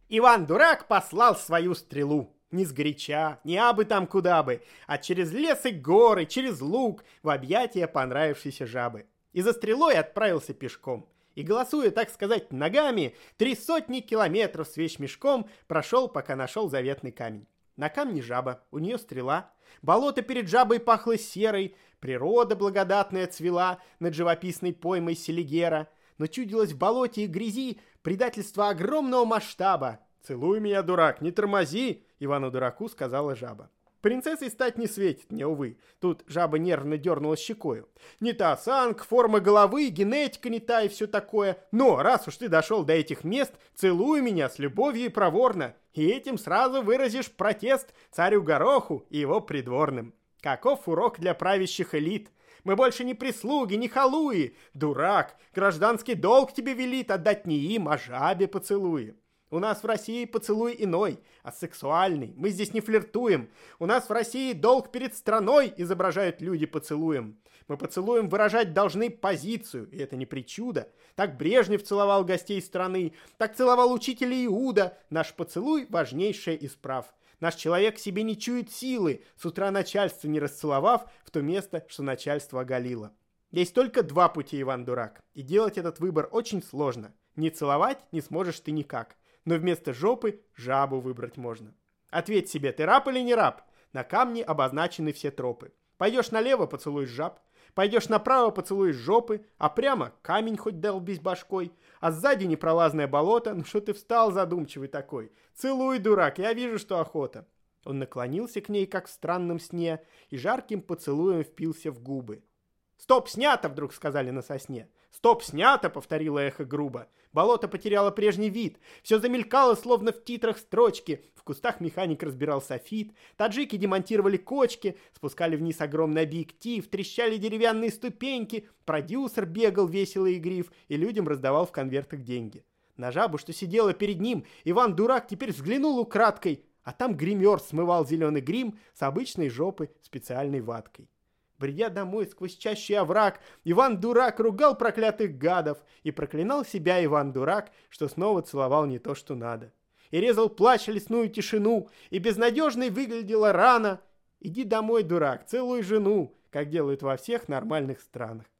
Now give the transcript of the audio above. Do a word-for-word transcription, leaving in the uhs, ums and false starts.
Иван-дурак послал свою стрелу. Не сгоряча, не абы там куда бы, а через лес и горы, через луг, в объятия понравившейся жабы. И за стрелой отправился пешком. И, голосуя, так сказать, ногами, три сотни километров с вещмешком прошел, пока нашел заветный камень. На камне жаба, у нее стрела. Болото перед жабой пахло серой, природа благодатная цвела над живописной поймой Селигера. Но чудилось в болоте и грязи предательство огромного масштаба. «Целуй меня, дурак, не тормози!» Ивану-дураку сказала жаба. Принцессой стать не светит мне, увы. Тут жаба нервно дернула щекою. Не та осанка, форма головы, генетика не та и все такое. Но раз уж ты дошел до этих мест, целуй меня с любовью и проворно. И этим сразу выразишь протест царю Гороху и его придворным. Каков урок для правящих элит? Мы больше не прислуги, не халуи. Дурак, гражданский долг тебе велит отдать не им, а жабе поцелуи. У нас в России поцелуй иной, а сексуальный. Мы здесь не флиртуем. У нас в России долг перед страной, изображают люди поцелуем. Мы поцелуем выражать должны позицию, и это не причуда. Так Брежнев целовал гостей страны, так целовал учителя Иуда. Наш поцелуй важнейшее из прав. Наш человек себе не чует силы, с утра начальство не расцеловав в то место, что начальство оголило. Есть только два пути, Иван-дурак, и делать этот выбор очень сложно. Не целовать не сможешь ты никак. Но вместо жопы жабу выбрать можно. Ответь себе, ты раб или не раб? На камне обозначены все тропы. Пойдешь налево, поцелуешь жаб. Пойдешь направо, поцелуешь жопы. А прямо камень хоть долбись башкой. А сзади непролазное болото. Ну что ты встал задумчивый такой? Целуй, дурак, я вижу, что охота. Он наклонился к ней, как в странном сне, и жарким поцелуем впился в губы. «Стоп, снято!» — вдруг сказали на сосне. «Стоп, снято!» — повторило эхо грубо. Болото потеряло прежний вид. Все замелькало, словно в титрах строчки. В кустах механик разбирал софит. Таджики демонтировали кочки. Спускали вниз огромный объектив. Трещали деревянные ступеньки. Продюсер бегал весело и игрив. И людям раздавал в конвертах деньги. На жабу, что сидела перед ним, Иван-дурак теперь взглянул украдкой. А там гример смывал зеленый грим с обычной жопы специальной ваткой. Бредя домой сквозь чащий овраг, Иван-дурак ругал проклятых гадов и проклинал себя, Иван-дурак, что снова целовал не то, что надо. И резал плач лесную тишину, и безнадежной выглядела рана. Иди домой, дурак, целуй жену, как делают во всех нормальных странах.